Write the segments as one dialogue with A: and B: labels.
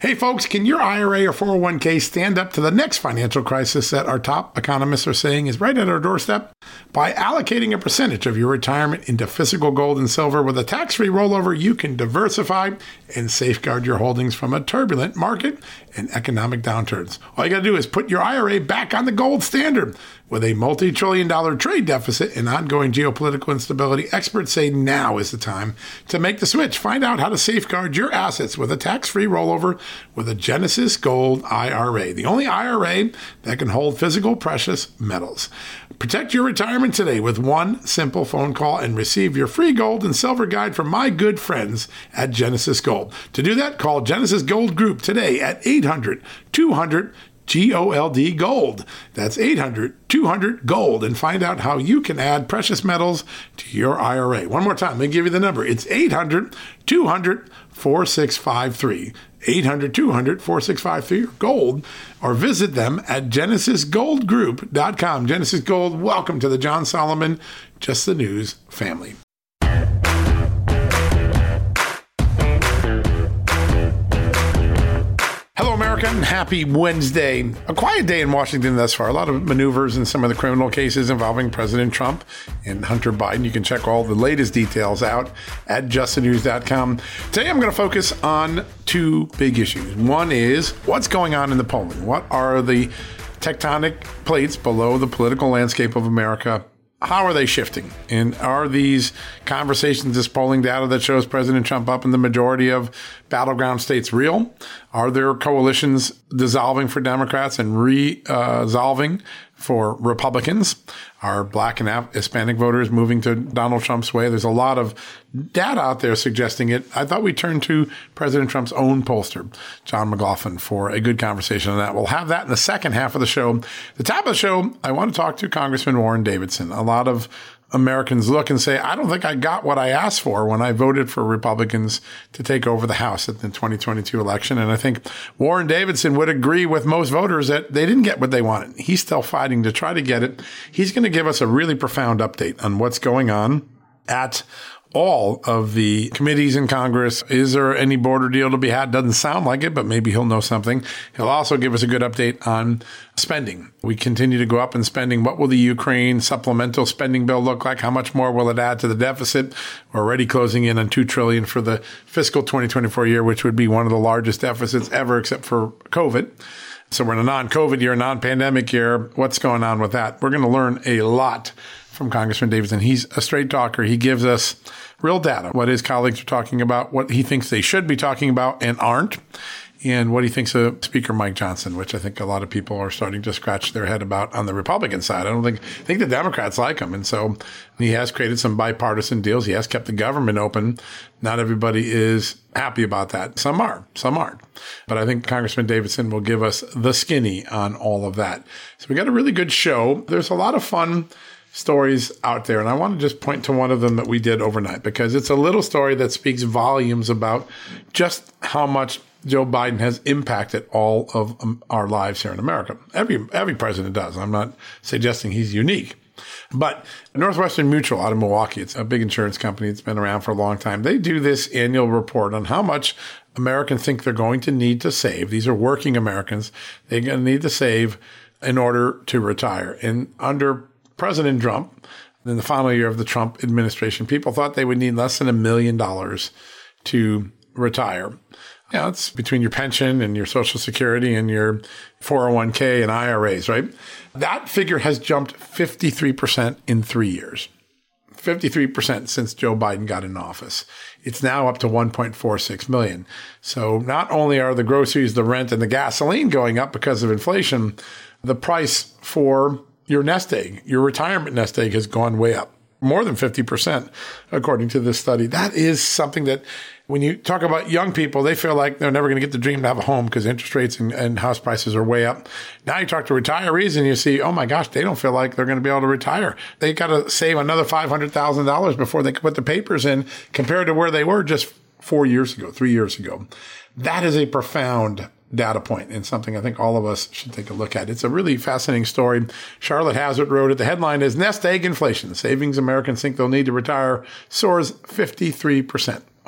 A: Hey folks, can your IRA or 401k stand up to the next financial crisis that our top economists are saying is right at our doorstep? By allocating a percentage of your retirement into physical gold and silver with a tax-free rollover, you can diversify and safeguard your holdings from a turbulent market and economic downturns. All you got to do is put your IRA back on the gold standard. With a multi-trillion-dollar trade deficit and ongoing geopolitical instability, experts say now is the time to make the switch. Find out how to safeguard your assets with a tax-free rollover with a Genesis Gold IRA, the only IRA that can hold physical precious metals. Protect your retirement today with one simple phone call and receive your free gold and silver guide from my good friends at Genesis Gold. To do that, call Genesis Gold Group today at 800-200 GOLD Gold. That's 800-200-GOLD, and find out how you can add precious metals to your IRA. One more time, let me give you the number. It's 800-200-4653. 800-200-4653 or gold, or visit them at genesisgoldgroup.com. Genesis Gold, welcome to the John Solomon Just the News family. Hello, America, and happy Wednesday. A quiet day in Washington thus far. A lot of maneuvers in some of the criminal cases involving President Trump and Hunter Biden. You can check all the latest details out at justthenews.com. Today, I'm going to focus on two big issues. One is what's going on in the polling. What are the tectonic plates below the political landscape of America? How are they shifting? And are these conversations, this polling data that shows President Trump up in the majority of battleground states real? Are there coalitions dissolving for Democrats and resolving for Republicans? Are Black and Hispanic voters moving to Donald Trump's way? There's a lot of data out there suggesting it. I thought we'd turn to President Trump's own pollster, John McLaughlin, for a good conversation on that. We'll have that in the second half of the show. The top of the show, I want to talk to Congressman Warren Davidson. A lot of Americans look and say, I don't think I got what I asked for when I voted for Republicans to take over the House at the 2022 election. And I think Warren Davidson would agree with most voters that they didn't get what they wanted. He's still fighting to try to get it. He's going to give us a really profound update on what's going on at all of the committees in Congress. Is there any border deal to be had? Doesn't sound like it, but maybe he'll know something. He'll also give us a good update on spending. We continue to go up in spending. What will the Ukraine supplemental spending bill look like? How much more will it add to the deficit? We're already closing in on $2 trillion for the fiscal 2024 year, which would be one of the largest deficits ever, except for COVID. So we're in a non-COVID year, non-pandemic year. What's going on with that? We're going to learn a lot from Congressman Davidson. He's a straight talker. He gives us real data, what his colleagues are talking about, what he thinks they should be talking about and aren't, and what he thinks of Speaker Mike Johnson, which I think a lot of people are starting to scratch their head about on the Republican side. I think the Democrats like him. And so he has created some bipartisan deals. He has kept the government open. Not everybody is happy about that. Some are, some aren't. But I think Congressman Davidson will give us the skinny on all of that. So we got a really good show. There's a lot of fun stories out there. And I want to just point to one of them that we did overnight, because it's a little story that speaks volumes about just how much Joe Biden has impacted all of our lives here in America. Every president does. I'm not suggesting he's unique. But Northwestern Mutual out of Milwaukee, it's a big insurance company. It's been around for a long time. They do this annual report on how much Americans think they're going to need to save. These are working Americans. They're going to need to save in order to retire. And under President Trump, in the final year of the Trump administration, people thought they would need less than $1 million to retire. Yeah, it's between your pension and your Social Security and your 401k and IRAs, right? That figure has jumped 53% in 3 years. 53% since Joe Biden got in office. It's now up to 1.46 million. So not only are the groceries, the rent, and the gasoline going up because of inflation, the price for your nest egg, your retirement nest egg, has gone way up. More than 50%, according to this study. That is something that when you talk about young people, they feel like they're never going to get the dream to have a home because interest rates and house prices are way up. Now you talk to retirees and you see, oh my gosh, they don't feel like they're going to be able to retire. They got to save another $500,000 before they can put the papers in compared to where they were just 3 years ago. That is a profound data point and something I think all of us should take a look at. It's a really fascinating story. Charlotte Hazard wrote it. The headline is Nest Egg Inflation. Savings Americans think they'll need to retire soars 53%.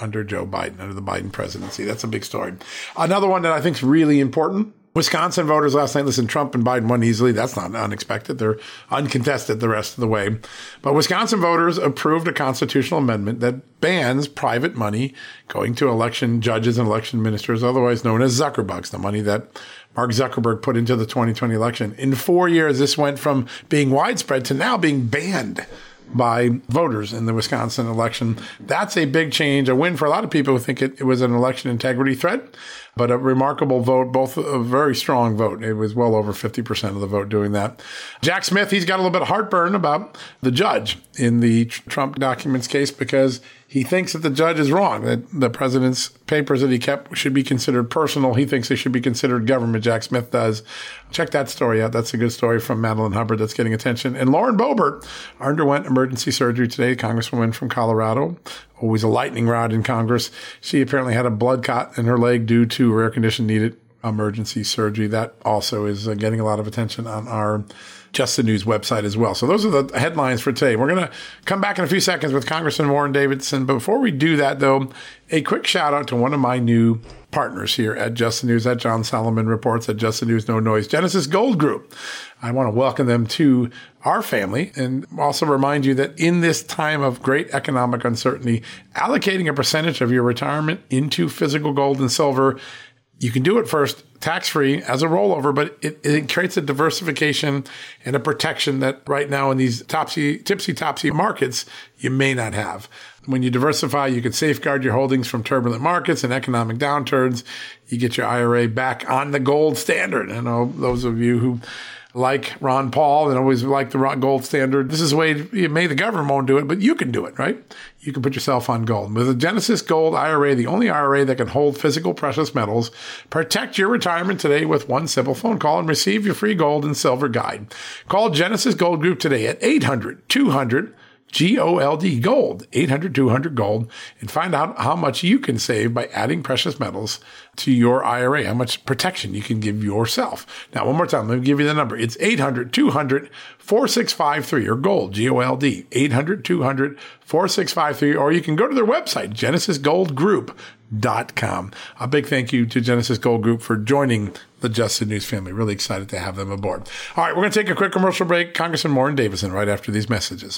A: under Joe Biden, under the Biden presidency. That's a big story. Another one that I think is really important. Wisconsin voters last night, listen, Trump and Biden won easily. That's not unexpected. They're uncontested the rest of the way. But Wisconsin voters approved a constitutional amendment that bans private money going to election judges and election ministers, otherwise known as Zuckerbucks, the money that Mark Zuckerberg put into the 2020 election. In 4 years, this went from being widespread to now being banned by voters in the Wisconsin election. That's a big change, a win for a lot of people who think it was an election integrity threat, but a remarkable vote, both a very strong vote. It was well over 50% of the vote doing that. Jack Smith, he's got a little bit of heartburn about the judge in the Trump documents case because he thinks that the judge is wrong, that the president's papers that he kept should be considered personal. He thinks they should be considered government. Jack Smith does. Check that story out. That's a good story from Madeline Hubbard that's getting attention. And Lauren Boebert underwent emergency surgery today, Congresswoman from Colorado. Always a lightning rod in Congress. She apparently had a blood clot in her leg due to rare condition needed emergency surgery. That also is getting a lot of attention on our Just the News website as well. So those are the headlines for today. We're going to come back in a few seconds with Congressman Warren Davidson. But before we do that, though, a quick shout out to one of my new partners here at Just the News, at John Solomon Reports, at Just the News No Noise, Genesis Gold Group. I want to welcome them to our family and also remind you that in this time of great economic uncertainty, allocating a percentage of your retirement into physical gold and silver, you can do it first tax-free as a rollover, but it creates a diversification and a protection that right now in these tipsy-topsy markets, you may not have. When you diversify, you can safeguard your holdings from turbulent markets and economic downturns. You get your IRA back on the gold standard. I know those of you who like Ron Paul and always like the gold standard. This is the way, maybe the government won't do it, but you can do it, right? You can put yourself on gold. With a Genesis Gold IRA, the only IRA that can hold physical precious metals, protect your retirement today with one simple phone call and receive your free gold and silver guide. Call Genesis Gold Group today at 800-200 GOLD, gold, 800-200-GOLD, and find out how much you can save by adding precious metals to your IRA, how much protection you can give yourself. Now, one more time, let me give you the number. It's 800-200-4653 or gold, GOLD, 800-200-4653, or you can go to their website, genesisgoldgroup.com. A big thank you to Genesis Gold Group for joining the Just the News family. Really excited to have them aboard. All right, we're going to take a quick commercial break. Congressman Warren Davidson right after these messages.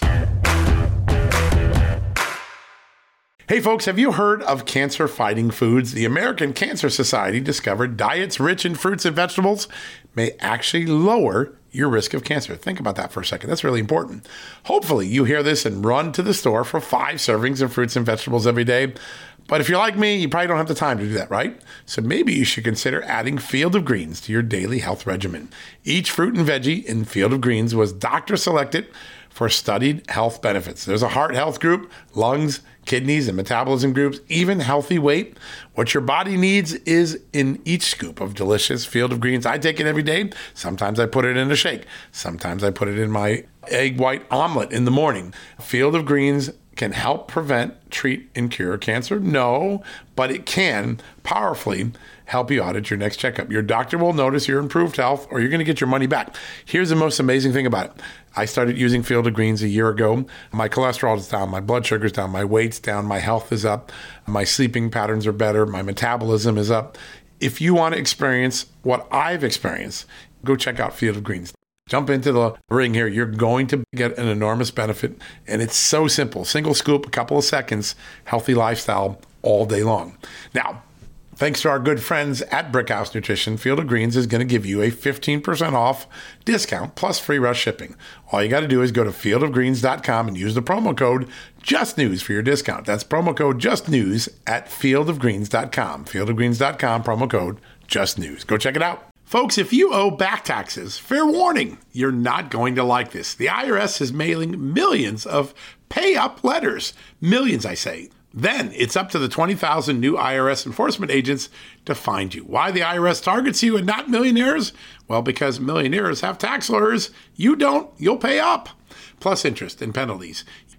A: Hey folks, have you heard of cancer-fighting foods? The American Cancer Society discovered diets rich in fruits and vegetables may actually lower your risk of cancer. Think about that for a second. That's really important. Hopefully you hear this and run to the store for 5 servings of fruits and vegetables every day. But if you're like me, you probably don't have the time to do that, right? So maybe you should consider adding Field of Greens to your daily health regimen. Each fruit and veggie in Field of Greens was doctor selected for studied health benefits. There's a heart health group, lungs, kidneys, and metabolism groups, even healthy weight. What your body needs is in each scoop of delicious Field of Greens. I take it every day. Sometimes I put it in a shake. Sometimes I put it in my egg white omelet in the morning. Field of Greens can help prevent, treat, and cure cancer? No, but it can powerfully help you out at your next checkup. Your doctor will notice your improved health or you're going to get your money back. Here's the most amazing thing about it. I started using Field of Greens a year ago. My cholesterol is down, my blood sugar's down, my weight's down, my health is up, my sleeping patterns are better, my metabolism is up. If you want to experience what I've experienced, go check out Field of Greens. Jump into the ring here. You're going to get an enormous benefit. And it's so simple. Single scoop, a couple of seconds, healthy lifestyle all day long. Now, thanks to our good friends at Brickhouse Nutrition, Field of Greens is going to give you a 15% off discount plus free rush shipping. All you got to do is go to fieldofgreens.com and use the promo code JUSTNEWS for your discount. That's promo code JUSTNEWS at fieldofgreens.com. Fieldofgreens.com, promo code JUSTNEWS. Go check it out. Folks, if you owe back taxes, fair warning, you're not going to like this. The IRS is mailing millions of pay-up letters. Millions, I say. Then it's up to the 20,000 new IRS enforcement agents to find you. Why the IRS targets you and not millionaires? Well, because millionaires have tax lawyers. You don't, you'll pay up. Plus interest and penalties.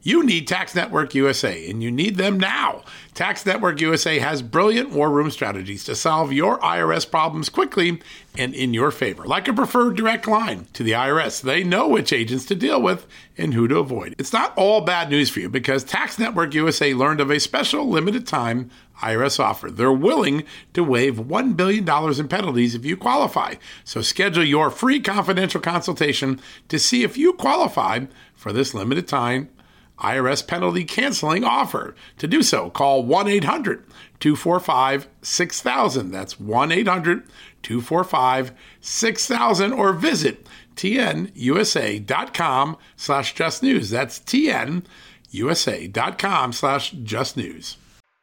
A: You need Tax Network USA, and you need them now. Tax Network USA has brilliant war room strategies to solve your IRS problems quickly and in your favor, like a preferred direct line to the IRS. They know which agents to deal with and who to avoid. It's not all bad news for you because Tax Network USA learned of a special limited time IRS offer. They're willing to waive $1 billion in penalties if you qualify. So schedule your free confidential consultation to see if you qualify for this limited time IRS penalty canceling offer. To do so, call 1-800-245-6000. That's 1-800-245-6000 or visit tnusa.com/justnews. That's tnusa.com/justnews.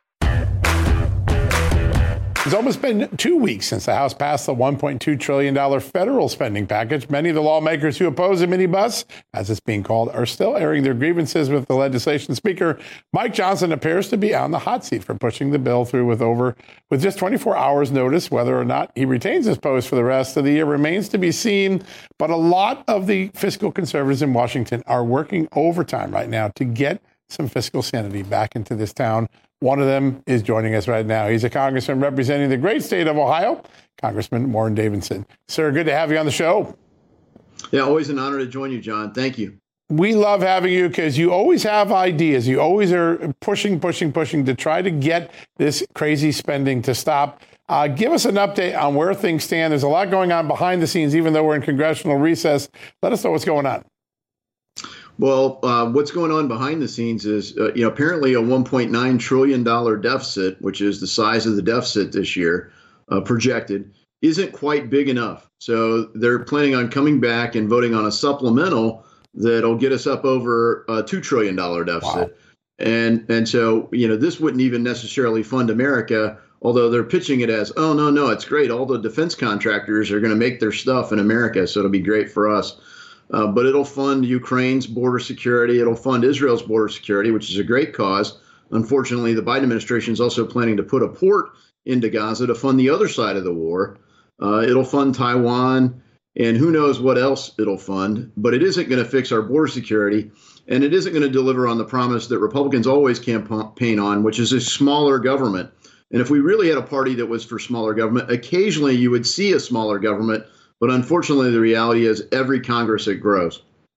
A: It's almost been 2 weeks since the House passed the $1.2 trillion federal spending package. Many of the lawmakers who oppose the minibus, as it's being called, are still airing their grievances with the legislation. Speaker Mike Johnson appears to be on the hot seat for pushing the bill through with just 24 hours notice. Whether or not he retains his post for the rest of the year remains to be seen. But a lot of the fiscal conservatives in Washington are working overtime right now to get some fiscal sanity back into this town. One of them is joining us right now. He's a congressman representing the great state of Ohio, Congressman Warren Davidson. Sir, good to have you on the show.
B: Yeah, always an honor to join you, John. Thank you.
A: We love having you because you always have ideas. You always are pushing to try to get this crazy spending to stop. Give us an update on where things stand. There's a lot going on behind the scenes, even though we're in congressional recess. Let us know what's going on.
B: Well, what's going on behind the scenes is, apparently a $1.9 trillion deficit, which is the size of the deficit this year, projected, isn't quite big enough. So they're planning on coming back and voting on a supplemental that'll get us up over a $2 trillion deficit. Wow. And so, this wouldn't even necessarily fund America, although they're pitching it as, oh, no, it's great. All the defense contractors are going to make their stuff in America, so it'll be great for us. But it'll fund Ukraine's border security. It'll fund Israel's border security, which is a great cause. Unfortunately, the Biden administration is also planning to put a port into Gaza to fund the other side of the war. It'll fund Taiwan, and who knows what else it'll fund. But it isn't going to fix our border security, and it isn't going to deliver on the promise that Republicans always campaign on, which is a smaller government. And if we really had a party that was for smaller government, occasionally you would see a smaller government. But unfortunately, the reality is every Congress, it grows.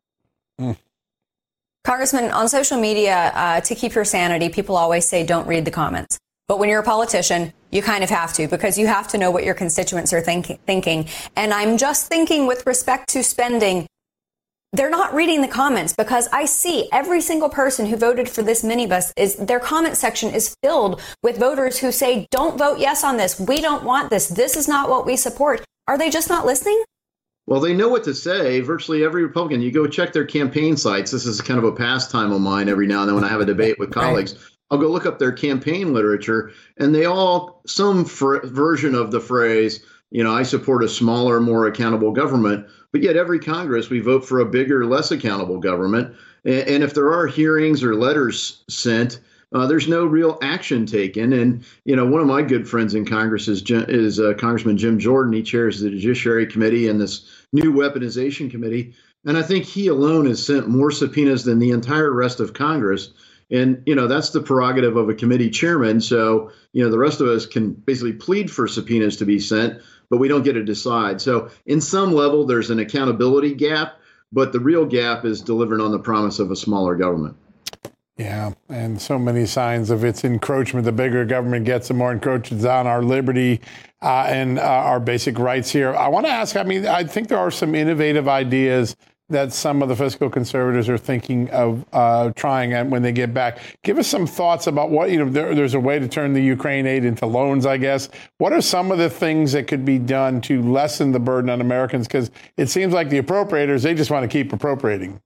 C: Congressman, on social media, to keep your sanity, people always say don't read the comments. But when you're a politician, you kind of have to, because you have to know what your constituents are thinking. And I'm just thinking with respect to spending, they're not reading the comments, because I see every single person who voted for this minibus, their comment section is filled with voters who say, don't vote yes on this. We don't want this. This is not what we support. Are they just not listening?
B: Well, they know what to say. Virtually every Republican, you go check their campaign sites. This is kind of a pastime of mine every now and then when I have a debate with colleagues. Right. I'll go look up their campaign literature, and they all, some version of the phrase, I support a smaller, more accountable government. But yet every Congress, we vote for a bigger, less accountable government. And if there are hearings or letters sent, there's no real action taken. And, one of my good friends in Congress is Congressman Jim Jordan. He chairs the Judiciary Committee and this new Weaponization Committee. And I think he alone has sent more subpoenas than the entire rest of Congress. And, that's the prerogative of a committee chairman. So, the rest of us can basically plead for subpoenas to be sent, but we don't get to decide. So in some level, there's an accountability gap, but the real gap is delivering on the promise of a smaller government.
A: Yeah, and so many signs of its encroachment. The bigger government gets, the more encroaches on our liberty and our basic rights here. I want to ask, I think there are some innovative ideas that some of the fiscal conservatives are thinking of trying when they get back. Give us some thoughts about what, there's a way to turn the Ukraine aid into loans, I guess. What are some of the things that could be done to lessen the burden on Americans? Because it seems like the appropriators, they just want to keep appropriating.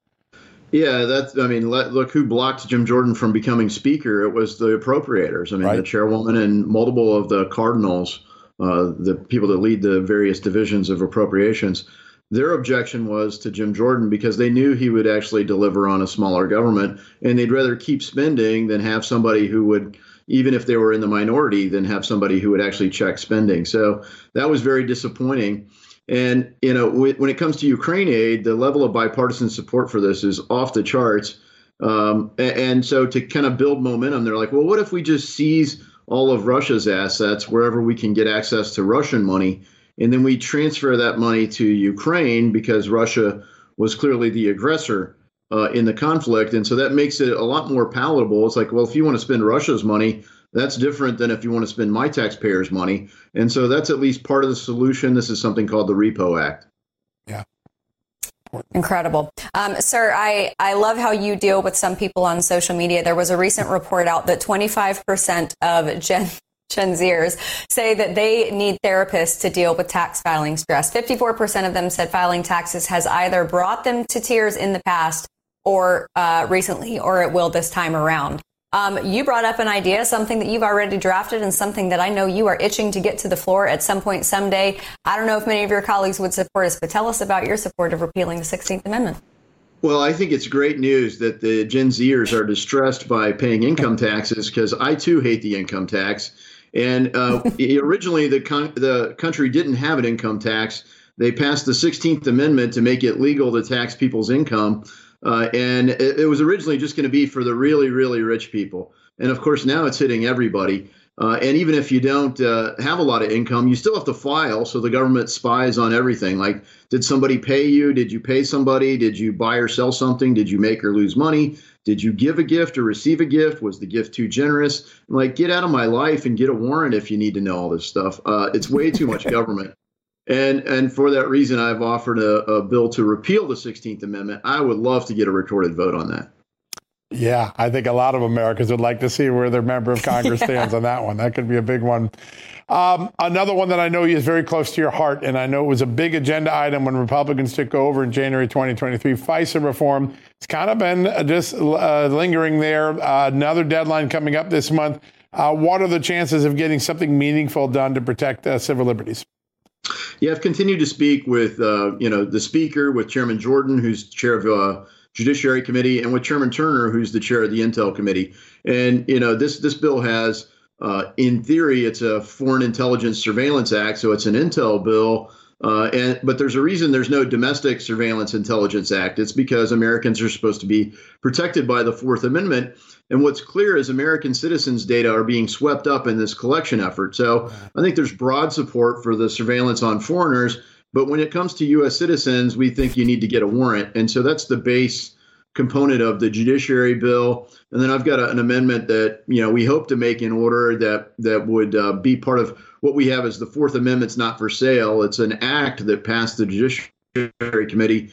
B: Yeah, look who blocked Jim Jordan from becoming speaker. It was the appropriators. Right. The chairwoman and multiple of the cardinals, the people that lead the various divisions of appropriations. Their objection was to Jim Jordan because they knew he would actually deliver on a smaller government, and they'd rather keep spending than have somebody who would, even if they were in the minority, than have somebody who would actually check spending. So that was very disappointing. And, when it comes to Ukraine aid, the level of bipartisan support for this is off the charts. And so to kind of build momentum, they're like, well, what if we just seize all of Russia's assets wherever we can get access to Russian money, and then we transfer that money to Ukraine because Russia was clearly the aggressor in the conflict. And so that makes it a lot more palatable. It's like, well, if you want to spend Russia's money, that's different than if you want to spend my taxpayers' money. And so that's at least part of the solution. This is something called the Repo Act.
A: Yeah.
C: Incredible. Sir, I love how you deal with some people on social media. There was a recent report out that 25% of Gen Zers say that they need therapists to deal with tax filing stress. 54% of them said filing taxes has either brought them to tears in the past or recently, or it will this time around. You brought up an idea, something that you've already drafted and something that I know you are itching to get to the floor at some point someday. I don't know if many of your colleagues would support us, but tell us about your support of repealing the 16th Amendment.
B: Well, I think it's great news that the Gen Zers are distressed by paying income taxes, because I, too, hate the income tax. And originally, the country didn't have an income tax. They passed the 16th Amendment to make it legal to tax people's income. And it was originally just going to be for the really, really rich people. And of course, now it's hitting everybody. And even if you don't have a lot of income, you still have to file. So the government spies on everything. Like, did somebody pay you? Did you pay somebody? Did you buy or sell something? Did you make or lose money? Did you give a gift or receive a gift? Was the gift too generous? Like, get out of my life and get a warrant if you need to know all this stuff. It's way too much government. And for that reason, I've offered a bill to repeal the 16th Amendment. I would love to get a recorded vote on that.
A: Yeah, I think a lot of Americans would like to see where their member of Congress stands on that one. That could be a big one. Another one that I know is very close to your heart, and I know it was a big agenda item when Republicans took over in January 2023, FISA reform. It's kind of been just lingering there. Another deadline coming up this month. What are the chances of getting something meaningful done to protect civil liberties?
B: Yeah, I've continued to speak with, the Speaker, with Chairman Jordan, who's chair of Judiciary Committee, and with Chairman Turner, who's the chair of the Intel Committee. And, this bill has, in theory, it's a Foreign Intelligence Surveillance Act, so it's an Intel bill. But there's a reason there's no Domestic Surveillance Intelligence Act. It's because Americans are supposed to be protected by the Fourth Amendment. And what's clear is American citizens' data are being swept up in this collection effort. So I think there's broad support for the surveillance on foreigners. But when it comes to U.S. citizens, we think you need to get a warrant. And so that's the base component of the judiciary bill. And then I've got an amendment that, we hope to make in order that would be part of what we have as the Fourth Amendment's not for sale. It's an act that passed the Judiciary Committee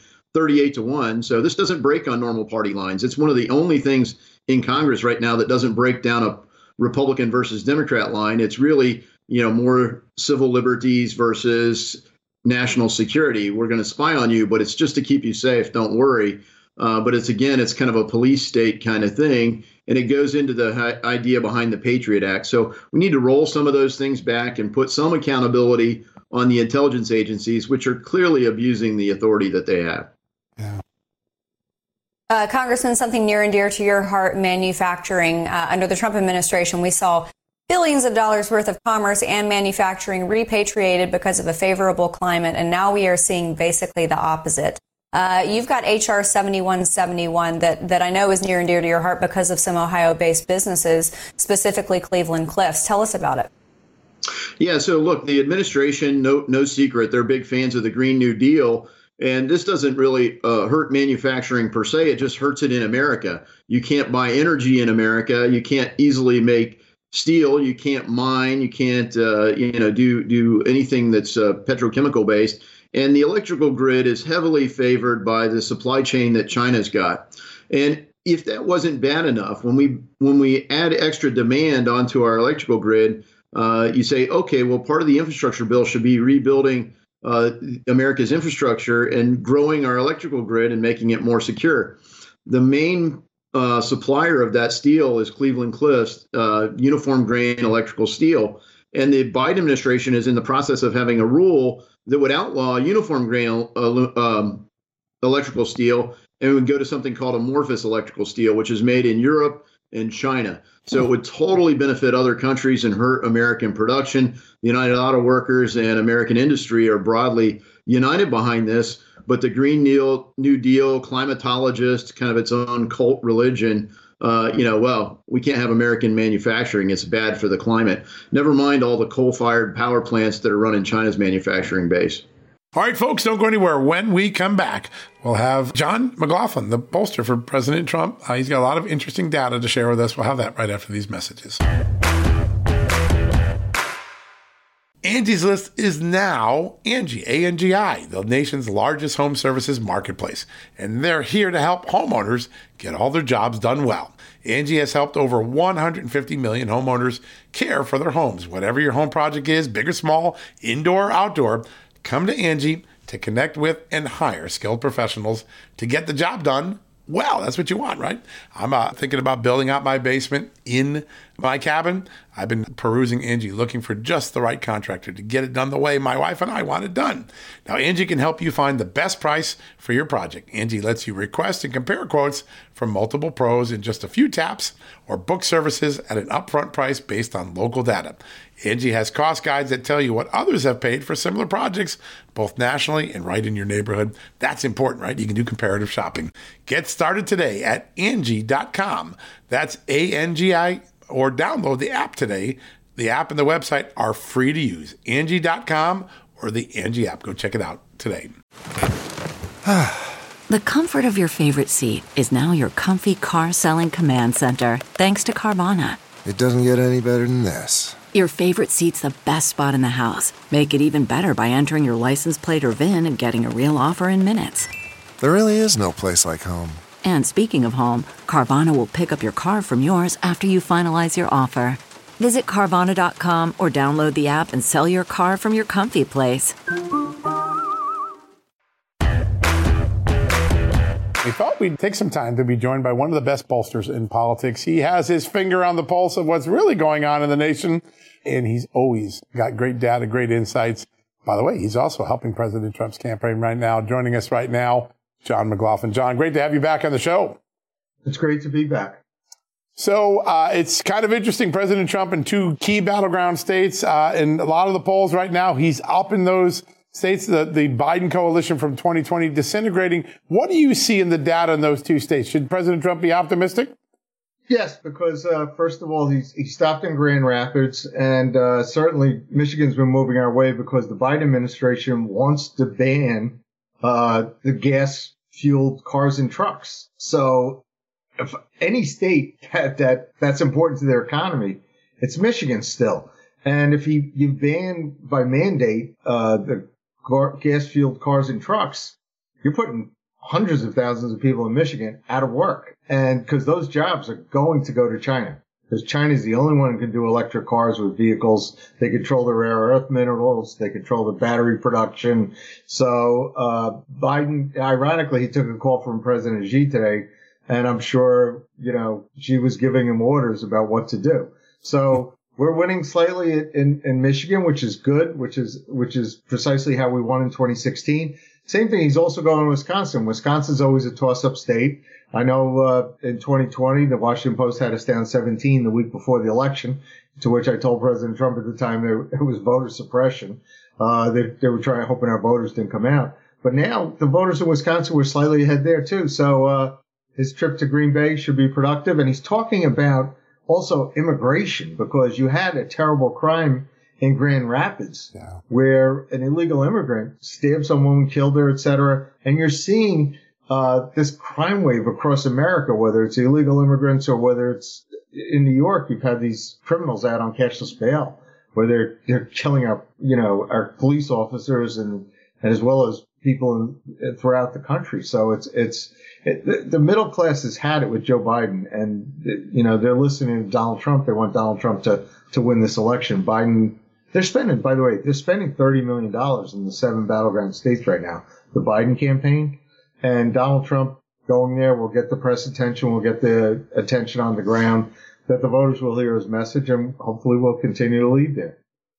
B: 38-1. So this doesn't break on normal party lines. It's one of the only things in Congress right now that doesn't break down a Republican versus Democrat line. It's really, more civil liberties versus national security. We're going to spy on you, but it's just to keep you safe. Don't worry. But it's kind of a police state kind of thing. And it goes into the idea behind the Patriot Act. So we need to roll some of those things back and put some accountability on the intelligence agencies, which are clearly abusing the authority that they have.
A: Yeah.
C: Congressman, something near and dear to your heart, manufacturing. Under the Trump administration, we saw billions of dollars worth of commerce and manufacturing repatriated because of a favorable climate. And now we are seeing basically the opposite. You've got H.R. 7171 that I know is near and dear to your heart because of some Ohio-based businesses, specifically Cleveland Cliffs. Tell us about it.
B: Yeah, so look, the administration, no secret, they're big fans of the Green New Deal. And this doesn't really hurt manufacturing per se. It just hurts it in America. You can't buy energy in America. You can't easily make steel. You can't mine. You can't, do anything that's petrochemical based. And the electrical grid is heavily favored by the supply chain that China's got. And if that wasn't bad enough, when we add extra demand onto our electrical grid, you say, okay, well, part of the infrastructure bill should be rebuilding America's infrastructure and growing our electrical grid and making it more secure. The main supplier of that steel is Cleveland Cliffs, uniform grain electrical steel. And the Biden administration is in the process of having a rule that would outlaw uniform grain electrical steel and would go to something called amorphous electrical steel, which is made in Europe and China. So it would totally benefit other countries and hurt American production. The United Auto Workers and American industry are broadly united behind this. But the Green New Deal, climatologist, kind of its own cult religion, well, we can't have American manufacturing. It's bad for the climate. Never mind all the coal-fired power plants that are running China's manufacturing base.
A: All right, folks, don't go anywhere. When we come back, we'll have John McLaughlin, the pollster for President Trump. He's got a lot of interesting data to share with us. We'll have that right after these messages. Angie's List is now Angie, A-N-G-I, the nation's largest home services marketplace. And they're here to help homeowners get all their jobs done well. Angie has helped over 150 million homeowners care for their homes. Whatever your home project is, big or small, indoor or outdoor, come to Angie to connect with and hire skilled professionals to get the job done well. That's what you want, right? I'm thinking about building out my basement in my cabin. I've been perusing Angie, looking for just the right contractor to get it done the way my wife and I want it done. Now, Angie can help you find the best price for your project. Angie lets you request and compare quotes from multiple pros in just a few taps or book services at an upfront price based on local data. Angie has cost guides that tell you what others have paid for similar projects, both nationally and right in your neighborhood. That's important, right? You can do comparative shopping. Get started today at Angie.com. That's A-N-G-I, or download the app today. The app and the website are free to use. Angie.com or the Angie app. Go check it out today.
D: The comfort of your favorite seat is now your comfy car selling command center, thanks to Carvana.
E: It doesn't get any better than this.
D: Your favorite seat's the best spot in the house. Make it even better by entering your license plate or VIN and getting a real offer in minutes.
E: There really is no place like home.
D: And speaking of home, Carvana will pick up your car from yours after you finalize your offer. Visit Carvana.com or download the app and sell your car from your comfy place.
A: We thought we'd take some time to be joined by one of the best pollsters in politics. He has his finger on the pulse of what's really going on in the nation, and he's always got great data, great insights. By the way, he's also helping President Trump's campaign right now. Joining us right now, John McLaughlin. John, great to have you back on the show.
F: It's great to be back.
A: So it's kind of interesting. President Trump in two key battleground states. In a lot of the polls right now, he's up in those states, the Biden coalition from 2020 disintegrating. What do you see in the data in those two states? Should President Trump be optimistic?
F: Yes, because first of all, he stopped in Grand Rapids, and certainly Michigan's been moving our way because the Biden administration wants to ban the gas-fueled cars and trucks. So if any state that's important to their economy, it's Michigan still. And if you ban by mandate the gas-fueled cars and trucks, you're putting hundreds of thousands of people in Michigan out of work. And because those jobs are going to go to China, because China's the only one who can do electric cars with vehicles. They control the rare earth minerals. They control the battery production. So Biden, ironically, he took a call from President Xi today, and I'm sure, Xi was giving him orders about what to do. So we're winning slightly in Michigan, which is good, which is precisely how we won in 2016. Same thing. He's also going to Wisconsin. Wisconsin's always a toss-up state. I know in 2020, the Washington Post had us down 17 the week before the election, to which I told President Trump at the time it was voter suppression. They were hoping our voters didn't come out. But now the voters in Wisconsin were slightly ahead there, too. So his trip to Green Bay should be productive. And he's talking about also immigration, because you had a terrible crime in Grand Rapids where an illegal immigrant stabbed someone, killed her, etc. And you're seeing this crime wave across America, whether it's illegal immigrants or whether it's in New York. You've had these criminals out on cashless bail where they're killing our police officers and as well as people throughout the country. So the middle class has had it with Joe Biden, and they're listening to Donald Trump. They want Donald Trump to win this election. Biden, they're spending $30 million in the 7 battleground states right now. The Biden campaign, and Donald Trump going there will get the press attention, will get the attention on the ground, that the voters will hear his message, and hopefully will continue to lead there.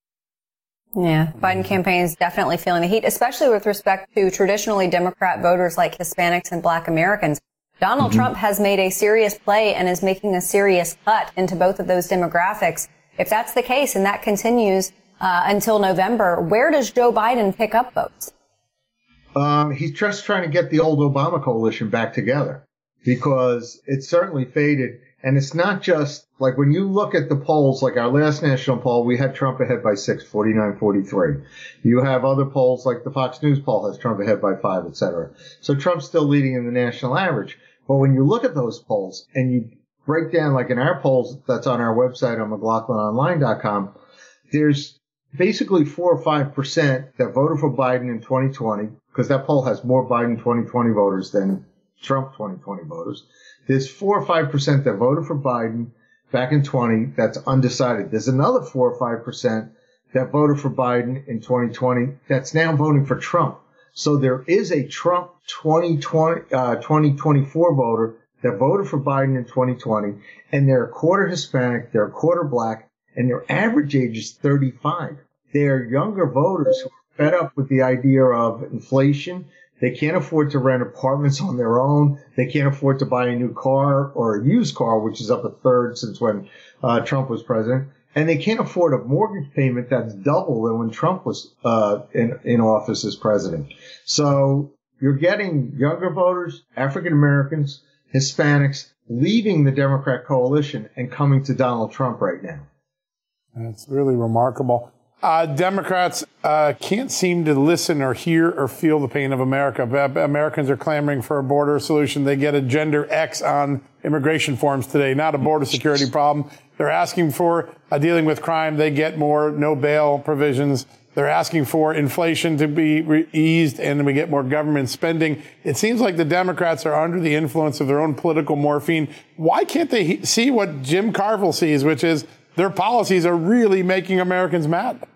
C: Yeah, Biden campaign is definitely feeling the heat, especially with respect to traditionally Democrat voters like Hispanics and Black Americans. Donald Trump has made a serious play and is making a serious cut into both of those demographics. If that's the case and that continues until November, where does Joe Biden pick up votes?
F: He's just trying to get the old Obama coalition back together because it's certainly faded. And it's not just like when you look at the polls, like our last national poll, we had Trump ahead by 6, 49-43. You have other polls like the Fox News poll has Trump ahead by 5, et cetera. So Trump's still leading in the national average. But when you look at those polls and you break down, like in our polls that's on our website on McLaughlinOnline.com, there's basically 4 or 5% that voted for Biden in 2020, because that poll has more Biden 2020 voters than Trump 2020 voters. There's 4 or 5% that voted for Biden back in 20 that's undecided. There's another 4 or 5% that voted for Biden in 2020 that's now voting for Trump. So there is a Trump 2024 voter that voted for Biden in 2020, and they're a quarter Hispanic, they're a quarter black, and their average age is 35. They're younger voters who are fed up with the idea of inflation. They can't afford to rent apartments on their own. They can't afford to buy a new car or a used car, which is up a third since when Trump was president. And they can't afford a mortgage payment that's double than when Trump was in office as president. So you're getting younger voters, African Americans, Hispanics, leaving the Democrat coalition and coming to Donald Trump right now.
A: That's really remarkable. Democrats can't seem to listen or hear or feel the pain of America. Americans are clamoring for a border solution. They get a gender X on immigration forms today, not a border security problem. They're asking for dealing with crime. They get more no bail provisions. They're asking for inflation to be eased, and we get more government spending. It seems like the Democrats are under the influence of their own political morphine. Why can't they see what Jim Carville sees, which is their policies are really making Americans mad?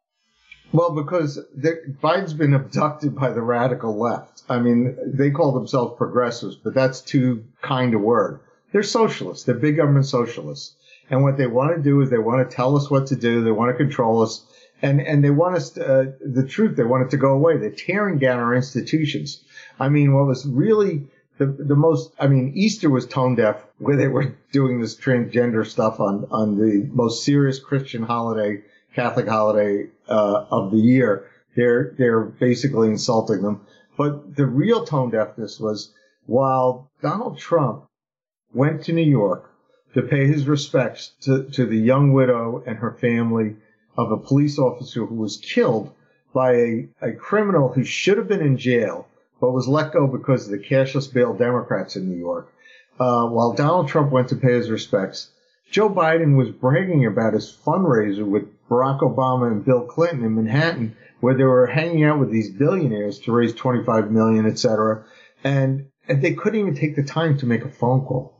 F: Well, because Biden's been abducted by the radical left. I mean, they call themselves progressives, but that's too kind a word. They're socialists. They're big government socialists. And what they want to do is they want to tell us what to do. They want to control us. And they want us to, the truth, they want it to go away. They're tearing down our institutions. I mean, what was really the most, I mean, Easter was tone deaf, where they were doing this transgender stuff on the most serious Christian holiday, Catholic holiday of the year. They're basically insulting them. But the real tone deafness was while Donald Trump went to New York to pay his respects to the young widow and her family of a police officer who was killed by a criminal who should have been in jail, but was let go because of the cashless bail Democrats in New York. While Donald Trump went to pay his respects, Joe Biden was bragging about his fundraiser with Barack Obama and Bill Clinton in Manhattan, where they were hanging out with these billionaires to raise $25 million, et cetera. And they couldn't even take the time to make a phone call.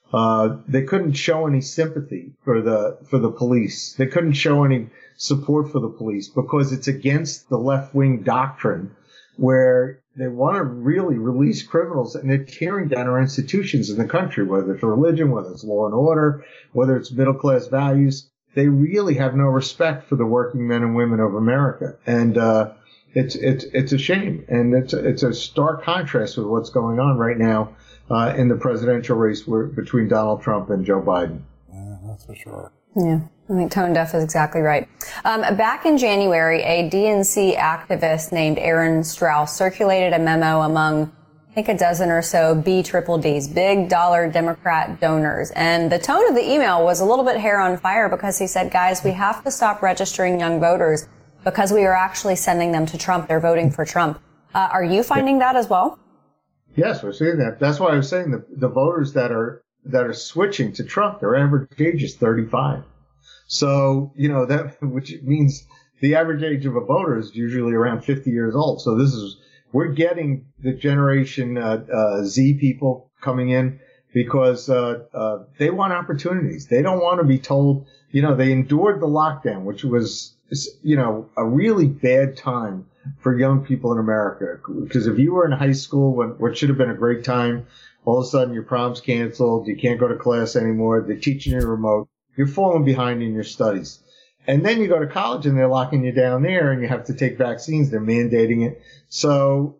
F: They couldn't show any sympathy for the police. They couldn't show any support for the police because it's against the left-wing doctrine where they want to really release criminals, and they're tearing down our institutions in the country, whether it's religion, whether it's law and order, whether it's middle-class values. They really have no respect for the working men and women of America. And it's a shame. And it's a stark contrast with what's going on right now in the presidential race between Donald Trump and Joe Biden.
A: Yeah, that's for sure.
C: Yeah, I think tone deaf is exactly right. Back in January, a DNC activist named Aaron Strauss circulated a memo among, I think, a dozen or so BDDs, big dollar Democrat donors. And the tone of the email was a little bit hair on fire because he said, guys, we have to stop registering young voters because we are actually sending them to Trump. They're voting for Trump. Are you finding that as well?
F: Yes, we're seeing that. That's why I was saying the voters that are switching to Trump, their average age is 35. So, that, which means the average age of a voter is usually around 50 years old. So we're getting the Generation Z people coming in because they want opportunities. They don't want to be told, they endured the lockdown, which was, a really bad time for young people in America. Because if you were in high school, what should have been a great time, all of a sudden your prom's canceled, you can't go to class anymore, they're teaching you remote, you're falling behind in your studies. And then you go to college and they're locking you down there and you have to take vaccines, they're mandating it. Or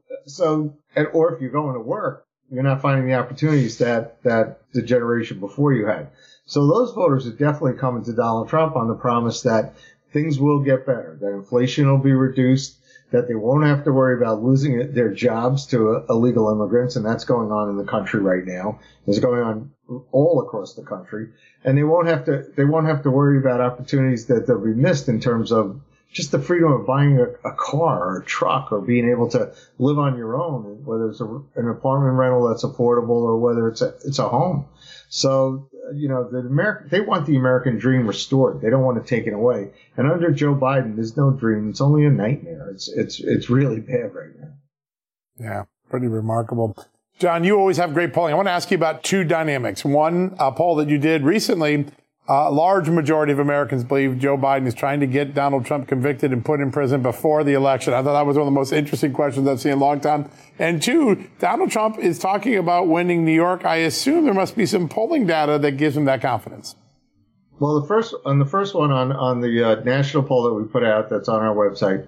F: if you're going to work, you're not finding the opportunities that the generation before you had. So those voters are definitely coming to Donald Trump on the promise that things will get better, that inflation will be reduced, that they won't have to worry about losing their jobs to illegal immigrants, and that's going on in the country right now. It's going on all across the country, and they won't have to worry about opportunities that they'll be missed in terms of just the freedom of buying a car or a truck or being able to live on your own, whether it's an apartment rental that's affordable or whether it's a home. So, they want the American dream restored. They don't want to take it away. And under Joe Biden, there's no dream. It's only a nightmare. It's really bad right now.
A: Yeah, pretty remarkable. John, you always have great polling. I want to ask you about two dynamics. One, a poll that you did recently, a large majority of Americans believe Joe Biden is trying to get Donald Trump convicted and put in prison before the election. I thought that was one of the most interesting questions I've seen in a long time. And two, Donald Trump is talking about winning New York. I assume there must be some polling data that gives him that confidence.
F: Well, the first one on the national poll that we put out that's on our website,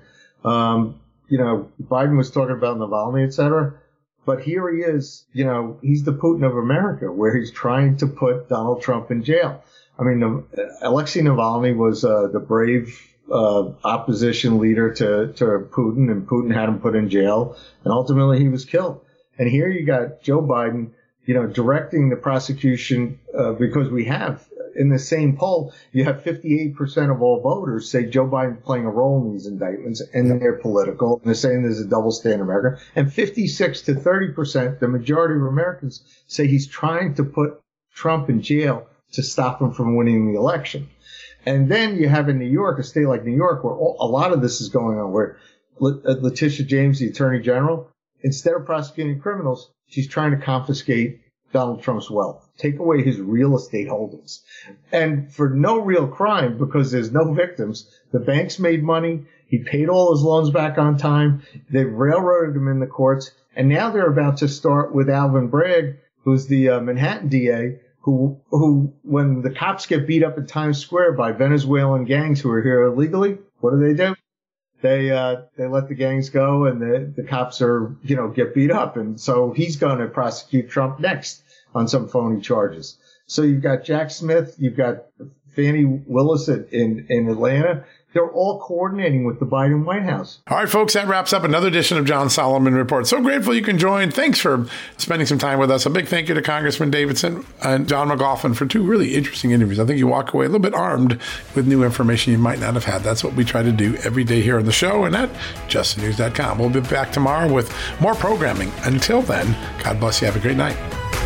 F: Biden was talking about Navalny, et cetera. But here he is, he's the Putin of America, where he's trying to put Donald Trump in jail. I mean, Alexei Navalny was the brave opposition leader to Putin, and Putin had him put in jail, and ultimately he was killed. And here you got Joe Biden, directing the prosecution because we have, in the same poll, you have 58% of all voters say Joe Biden playing a role in these indictments, and they're political, and they're saying there's a double standard in America. And 56 to 30%, the majority of Americans, say he's trying to put Trump in jail to stop him from winning the election. And then you have in New York, a state like New York, where a lot of this is going on, where Letitia James, the attorney general, instead of prosecuting criminals, she's trying to confiscate Donald Trump's wealth, take away his real estate holdings. And for no real crime, because there's no victims, the banks made money. He paid all his loans back on time. They railroaded him in the courts. And now they're about to start with Alvin Bragg, who's the Manhattan DA, who, when the cops get beat up in Times Square by Venezuelan gangs who are here illegally, what do? They let the gangs go, and the cops get beat up. And so he's going to prosecute Trump next on some phony charges. So you've got Jack Smith, you've got Fannie Willis in Atlanta. They're all coordinating with the Biden White House.
A: All right, folks, that wraps up another edition of John Solomon Report. So grateful you can join. Thanks for spending some time with us. A big thank you to Congressman Davidson and John McLaughlin for two really interesting interviews. I think you walk away a little bit armed with new information you might not have had. That's what we try to do every day here on the show and at justthenews.com. We'll be back tomorrow with more programming. Until then, God bless you. Have a great night.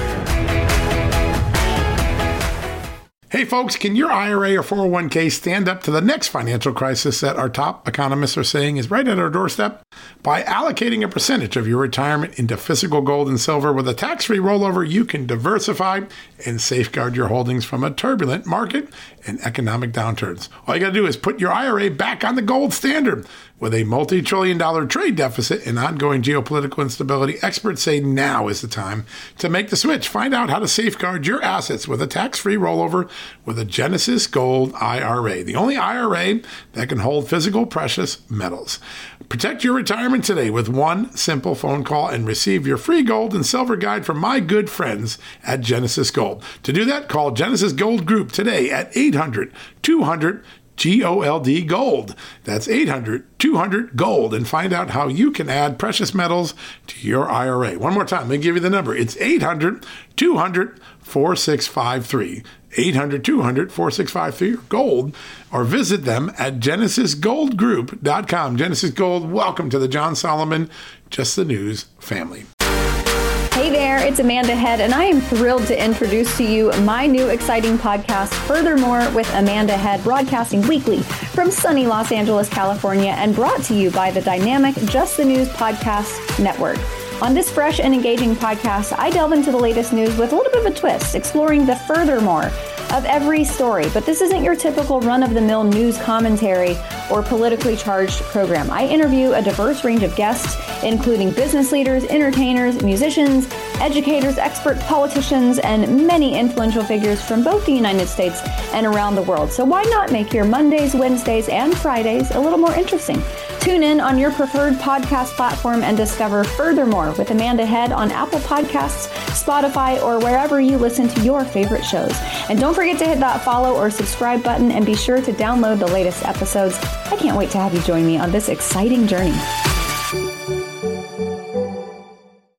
A: Hey folks, can your IRA or 401k stand up to the next financial crisis that our top economists are saying is right at our doorstep? By allocating a percentage of your retirement into physical gold and silver with a tax-free rollover, you can diversify and safeguard your holdings from a turbulent market and economic downturns. All you got to do is put your IRA back on the gold standard. With a multi-trillion-dollar trade deficit and ongoing geopolitical instability, experts say now is the time to make the switch. Find out how to safeguard your assets with a tax-free rollover with a Genesis Gold IRA, the only IRA that can hold physical precious metals. Protect your retirement today with one simple phone call and receive your free gold and silver guide from my good friends at Genesis Gold. To do that, call Genesis Gold Group today at 800-200 GOLD Gold. That's 800-200-GOLD, and find out how you can add precious metals to your IRA. One more time, let me give you the number. It's 800-200-4653. 800-200-4653 gold, or visit them at GenesisGoldGroup.com. Genesis Gold, welcome to the John Solomon Just the News family.
C: Hey there, it's Amanda Head, and I am thrilled to introduce to you my new exciting podcast, Furthermore with Amanda Head, broadcasting weekly from sunny Los Angeles, California, and brought to you by the dynamic Just the News Podcast Network. On this fresh and engaging podcast, I delve into the latest news with a little bit of a twist, exploring the furthermore of every story. But this isn't your typical run-of-the-mill news commentary or politically charged program. I interview a diverse range of guests, including business leaders, entertainers, musicians, educators, experts, politicians, and many influential figures from both the United States and around the world. So why not make your Mondays, Wednesdays, and Fridays a little more interesting? Tune in on your preferred podcast platform and discover Furthermore with Amanda Head on Apple Podcasts, Spotify, or wherever you listen to your favorite shows. And don't forget to hit that follow or subscribe button, and be sure to download the latest episodes. I can't wait to have you join me on this exciting journey.